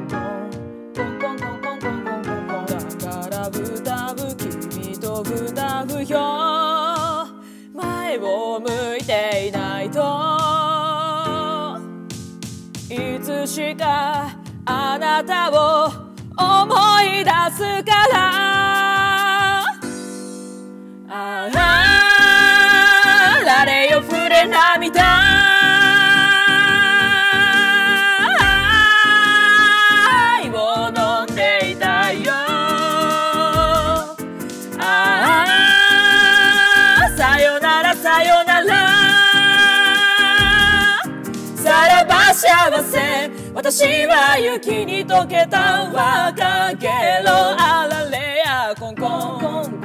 だから歌う君と歌うよ、前を向いていないといつしかあなたを思い出すから、あられよ触れ涙、愛を飲んでいたよ、さよならさよなら、さらば幸せ、私は雪に溶けた若けろ、あられやコンコン